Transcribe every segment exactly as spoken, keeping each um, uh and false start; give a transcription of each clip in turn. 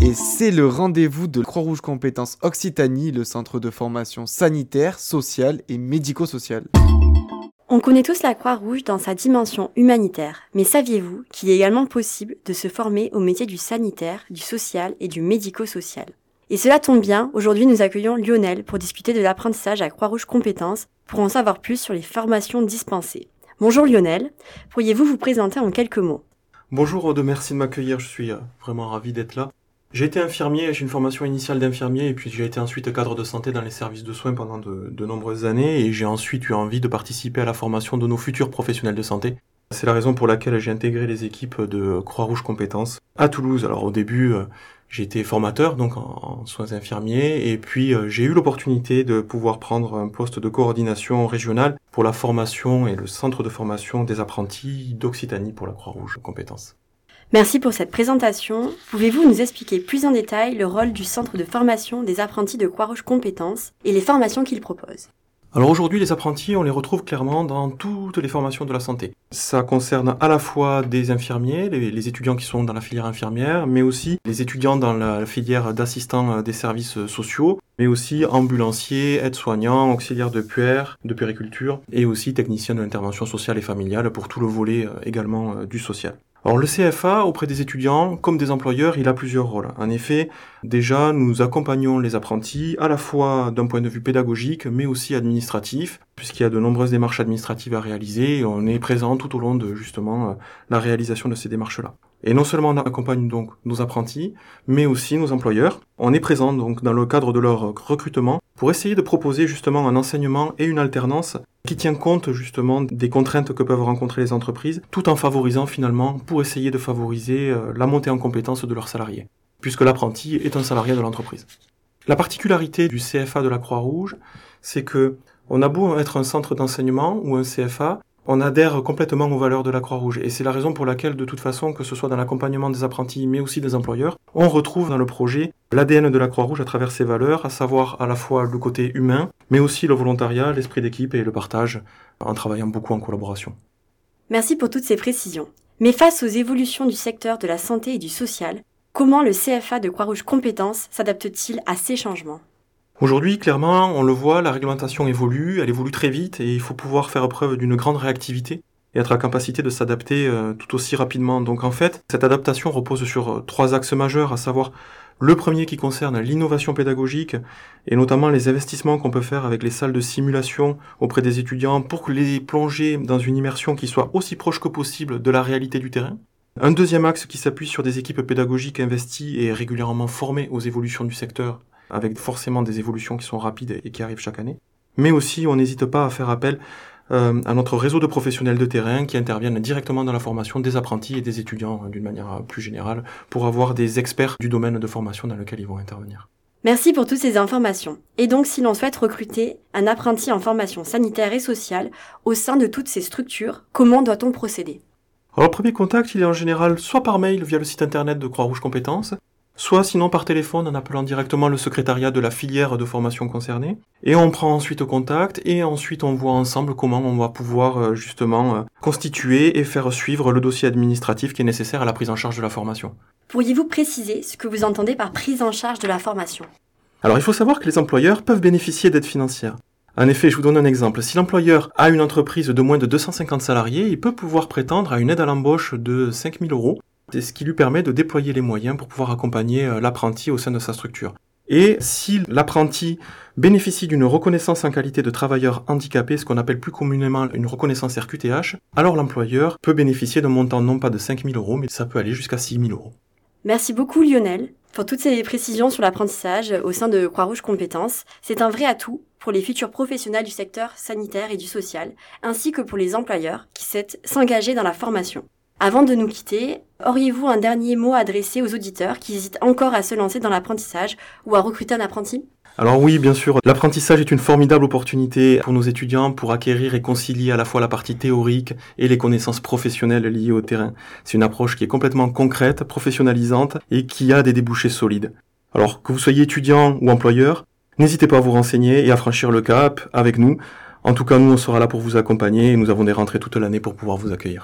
Et c'est le rendez-vous de Croix-Rouge Compétences Occitanie, le centre de formation sanitaire, sociale et médico-sociale. On connaît tous la Croix-Rouge dans sa dimension humanitaire, mais saviez-vous qu'il est également possible de se former au métier du sanitaire, du social et du médico-social ? Et cela tombe bien, aujourd'hui nous accueillons Lionel pour discuter de l'apprentissage à Croix-Rouge Compétences pour en savoir plus sur les formations dispensées. Bonjour Lionel, pourriez-vous vous présenter en quelques mots ? Bonjour Aude, merci de m'accueillir, je suis vraiment ravi d'être là. J'ai été infirmier, j'ai une formation initiale d'infirmier et puis j'ai été ensuite cadre de santé dans les services de soins pendant de, de nombreuses années et j'ai ensuite eu envie de participer à la formation de nos futurs professionnels de santé. C'est la raison pour laquelle j'ai intégré les équipes de Croix-Rouge Compétences à Toulouse. Alors au début, j'ai été formateur donc en, en soins infirmiers et puis j'ai eu l'opportunité de pouvoir prendre un poste de coordination régionale pour la formation et le centre de formation des apprentis d'Occitanie pour la Croix-Rouge Compétences. Merci pour cette présentation. Pouvez-vous nous expliquer plus en détail le rôle du centre de formation des apprentis de Croix-Rouge Compétences et les formations qu'il propose ? Alors aujourd'hui, les apprentis, on les retrouve clairement dans toutes les formations de la santé. Ça concerne à la fois des infirmiers, les, les étudiants qui sont dans la filière infirmière, mais aussi les étudiants dans la filière d'assistants des services sociaux, mais aussi ambulanciers, aides-soignants, auxiliaires de puère, de puériculture, et aussi techniciens de l'intervention sociale et familiale pour tout le volet également du social. Alors le C F A, auprès des étudiants, comme des employeurs, il a plusieurs rôles. En effet, déjà, nous accompagnons les apprentis à la fois d'un point de vue pédagogique, mais aussi administratif, puisqu'il y a de nombreuses démarches administratives à réaliser, et on est présent tout au long de, justement, la réalisation de ces démarches-là. Et non seulement on accompagne donc nos apprentis, mais aussi nos employeurs. On est présent donc dans le cadre de leur recrutement pour essayer de proposer justement un enseignement et une alternance qui tient compte justement des contraintes que peuvent rencontrer les entreprises, tout en favorisant finalement pour essayer de favoriser la montée en compétences de leurs salariés, puisque l'apprenti est un salarié de l'entreprise. La particularité du C F A de la Croix-Rouge, c'est que on a beau être un centre d'enseignement ou un C F A, on adhère complètement aux valeurs de la Croix-Rouge. Et c'est la raison pour laquelle, de toute façon, que ce soit dans l'accompagnement des apprentis, mais aussi des employeurs, on retrouve dans le projet l'A D N de la Croix-Rouge à travers ses valeurs, à savoir à la fois le côté humain, mais aussi le volontariat, l'esprit d'équipe et le partage, en travaillant beaucoup en collaboration. Merci pour toutes ces précisions. Mais face aux évolutions du secteur de la santé et du social, comment le C F A de Croix-Rouge Compétences s'adapte-t-il à ces changements ? Aujourd'hui, clairement, on le voit, la réglementation évolue, elle évolue très vite et il faut pouvoir faire preuve d'une grande réactivité et être à capacité de s'adapter euh, tout aussi rapidement. Donc en fait, cette adaptation repose sur euh, trois axes majeurs, à savoir le premier qui concerne l'innovation pédagogique et notamment les investissements qu'on peut faire avec les salles de simulation auprès des étudiants pour les plonger dans une immersion qui soit aussi proche que possible de la réalité du terrain. Un deuxième axe qui s'appuie sur des équipes pédagogiques investies et régulièrement formées aux évolutions du secteur, avec forcément des évolutions qui sont rapides et qui arrivent chaque année. Mais aussi, on n'hésite pas à faire appel euh, à notre réseau de professionnels de terrain qui interviennent directement dans la formation des apprentis et des étudiants d'une manière plus générale pour avoir des experts du domaine de formation dans lequel ils vont intervenir. Merci pour toutes ces informations. Et donc, si l'on souhaite recruter un apprenti en formation sanitaire et sociale au sein de toutes ces structures, comment doit-on procéder ? Alors, le premier contact, il est en général soit par mail via le site internet de Croix-Rouge Compétences, soit sinon par téléphone en appelant directement le secrétariat de la filière de formation concernée. Et on prend ensuite contact et ensuite on voit ensemble comment on va pouvoir justement constituer et faire suivre le dossier administratif qui est nécessaire à la prise en charge de la formation. Pourriez-vous préciser ce que vous entendez par prise en charge de la formation ? Alors il faut savoir que les employeurs peuvent bénéficier d'aides financières. En effet, je vous donne un exemple. Si l'employeur a une entreprise de moins de deux cent cinquante salariés, il peut pouvoir prétendre à une aide à l'embauche de cinq mille euros. C'est ce qui lui permet de déployer les moyens pour pouvoir accompagner l'apprenti au sein de sa structure. Et si l'apprenti bénéficie d'une reconnaissance en qualité de travailleur handicapé, ce qu'on appelle plus communément une reconnaissance R Q T H, alors l'employeur peut bénéficier d'un montant non pas de cinq mille euros, mais ça peut aller jusqu'à six mille euros. Merci beaucoup Lionel pour toutes ces précisions sur l'apprentissage au sein de Croix-Rouge Compétences. C'est un vrai atout pour les futurs professionnels du secteur sanitaire et du social, ainsi que pour les employeurs qui souhaitent s'engager dans la formation. Avant de nous quitter, auriez-vous un dernier mot à adresser aux auditeurs qui hésitent encore à se lancer dans l'apprentissage ou à recruter un apprenti ? Alors oui, bien sûr, l'apprentissage est une formidable opportunité pour nos étudiants pour acquérir et concilier à la fois la partie théorique et les connaissances professionnelles liées au terrain. C'est une approche qui est complètement concrète, professionnalisante et qui a des débouchés solides. Alors que vous soyez étudiant ou employeur, n'hésitez pas à vous renseigner et à franchir le cap avec nous. En tout cas, nous, on sera là pour vous accompagner et nous avons des rentrées toute l'année pour pouvoir vous accueillir.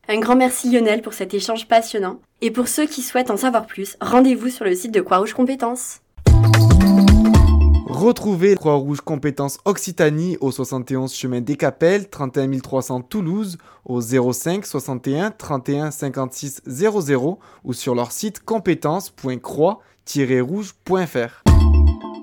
Un grand merci Lionel pour cet échange passionnant. Et pour ceux qui souhaitent en savoir plus, rendez-vous sur le site de Croix-Rouge Compétences. Retrouvez Croix-Rouge Compétences Occitanie au soixante et onze chemin des Capelles, trente et un mille trois cents Toulouse, au zéro cinq soixante et un trente et un cinquante-six zéro zéro ou sur leur site compétences point croix tiret rouge point f r.